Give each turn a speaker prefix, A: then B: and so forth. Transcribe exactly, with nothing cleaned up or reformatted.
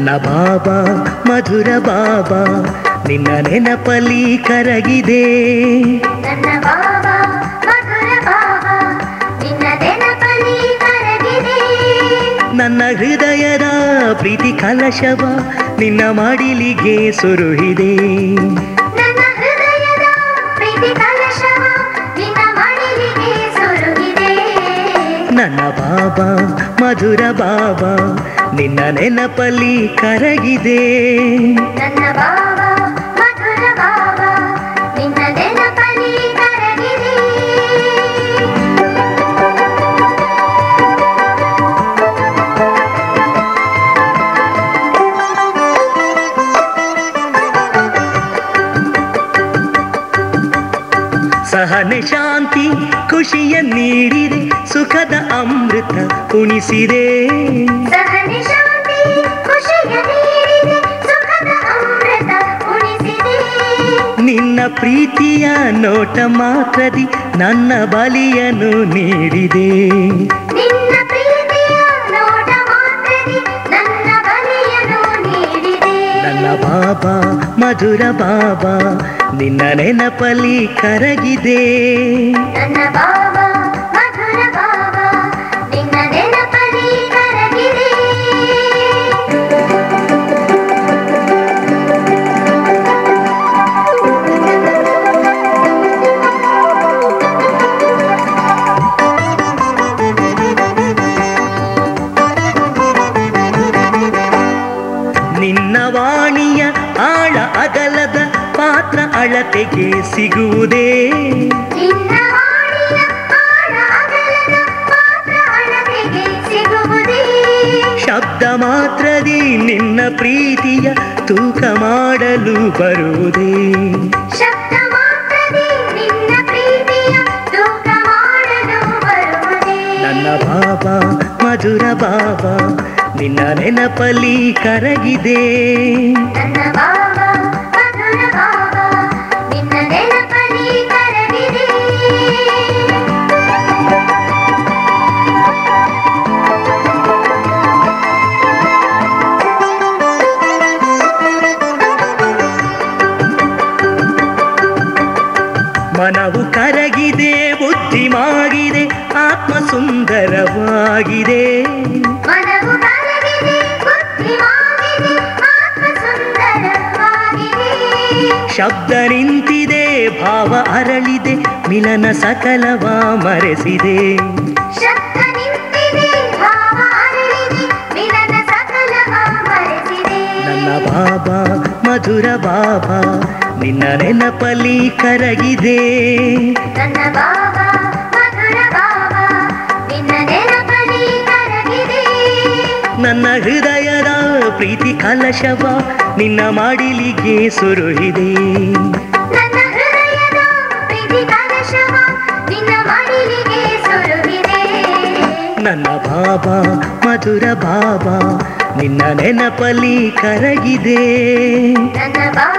A: ನನ್ನ ಬಾಬಾ ಮಧುರ ಬಾಬಾ ನಿನ್ನ ನೆನಪಲ್ಲಿ ಕರಗಿದೆ.
B: ನನ್ನ ಬಾಬಾ ಮಧುರ ಬಾಬಾ ನಿನ್ನ ನೆನಪಲ್ಲಿ ಕರಗಿದೆ.
A: ನನ್ನ ಹೃದಯದ ಪ್ರೀತಿ ಕಲಶವ ನಿನ್ನ ಮಡಿಲಿಗೆ ಸುರುಹಿದೆ.
B: ನನ್ನ ಹೃದಯದ ಪ್ರೀತಿ ಕಲಶವ ನಿನ್ನ ಮಡಿಲಿಗೆ ಸುರುಹಿದೆ.
A: ನನ್ನ ಬಾಬಾ ಮಧುರ ಬಾಬಾ ನಿನ್ನ ನೆನಪಲ್ಲಿ ಕರಗಿದೆ.
B: ನನ್ನ ಬಾಬಾ ಮಧುರ ಬಾಬಾ ನಿನ್ನ ನೆನಪಲ್ಲಿ ಕರಗಿದೆ.
A: ಸಹನೆ ಶಾಂತಿ ಖುಷಿಯ ನೀಡಿದೆ, ಸುಖದ ಅಮೃತ ಉಣಿಸಿದೆ.
B: ಸಹನೆ ಶಾಂತಿ ಖುಷಿಯ ನೀಡಿದೆ, ಸುಖದ ಅಮೃತ ಉಣಿಸಿದೆ.
A: ನಿನ್ನ ಪ್ರೀತಿಯ ನೋಟ ಮಾತ್ರದಿ ನನ್ನ ಬಲಿಯನ್ನು ನೀಡಿದೆ.
B: ನಿನ್ನ ಪ್ರೀತಿಯ ನೋಟ ಮಾತ್ರದಿ ನನ್ನ ಬಲಿಯನ್ನು ನೀಡಿದೆ.
A: ನನ್ನ ಬಾಬಾ ಮಧುರ ಬಾಬಾ ನಿನ್ನ ನೆನಪಲ್ಲಿ ಕರಗಿದೆ.
B: ನನ್ನ ಬಾಬಾ ಮಧುರ ಬಾಬಾ ನಿನ್ನ ನೆನಪಲ್ಲಿ ಕರಗಿದೆ.
A: ನಿನ್ನ ವಾಣಿಯ ಆಳ ಅಗಲದ ಪಾತ್ರ ಅಳತೆಗೆ ಸಿಗುವುದೇ.
B: ನಿನ್ನ ವಾಣಿಯ ಆಳ ಅಗಲದ ಪಾತ್ರ ಅಳತೆಗೆ ಸಿಗುವುದೇ.
A: ಶಬ್ದ ಮಾತ್ರದಿ ನಿನ್ನ ಪ್ರೀತಿಯ ತೂಕ ಮಾಡಲು ಬರುವುದೇ.
B: ಶಬ್ದ ಮಾತ್ರದಿ ನಿನ್ನ ಪ್ರೀತಿಯ ತೂಕ ಮಾಡಲು ಬರುವುದೇ.
A: ನನ್ನ ಬಾಬಾ ಮಧುರ ಬಾಬಾ ನಿನ್ನ ನೆನಪಲ್ಲಿ ಕರಗಿದೆ.
B: ನನ್ನ ಬಾಬಾ ಮಧುರ ಬಾಬಾ ನಿನ್ನ ನೆನಪಲ್ಲಿ ಕರಗಿದೆ.
A: ಮನವು ಕರಗಿದೆ, ಬುದ್ಧಿ ಮಾಗಿದೆ, ಆತ್ಮ ಸುಂದರವಾಗಿದೆ.
B: ಮನವು ಕರಗಿದೆ, ಬುದ್ಧಿ ಮಾಗಿದೆ, ಆತ್ಮ ಸುಂದರವಾಗಿದೆ.
A: ಶಬ್ದ ನಿಂತಿದೆ, ಭಾವ ಅರಳಿದೆ, ಮಿಲನ ಸಕಲವ ಮರೆಸಿದೆ.
B: ಶಬ್ದ ನಿಂತಿದೆ, ಭಾವ ಅರಳಿದೆ, ಮಿಲನ ಸಕಲವ ಮರೆಸಿದೆ.
A: ನನ್ನ ಬಾಬಾ ಮಧುರ ಬಾಬಾ ನಿನ್ನ ನೆನಪಲ್ಲಿ ಕರಗಿದೆ.
B: ನನ್ನ ಬಾಬಾ ಮಧುರ ಬಾಬಾ ನಿನ್ನ ನೆನಪಲ್ಲಿ ಕರಗಿದೆ.
A: ನನ್ನ ಹೃದಯದ ಪ್ರೀತಿ ಕಲಶವ ನಿನ್ನ ಮಡಿಲಿಗೆ ಸುರುಹಿದೆ.
B: ನನ್ನ ಹೃದಯದ ಪ್ರೀತಿ ಕಲಶವ ನಿನ್ನ ಮಡಿಲಿಗೆ ಸುರುಹಿದೆ.
A: ನನ್ನ ಬಾಬಾ ಮಧುರ ಬಾಬಾ ನಿನ್ನ ನೆನಪಲ್ಲಿ ಕರಗಿದೆ.
B: ನನ್ನ ಬಾಬಾ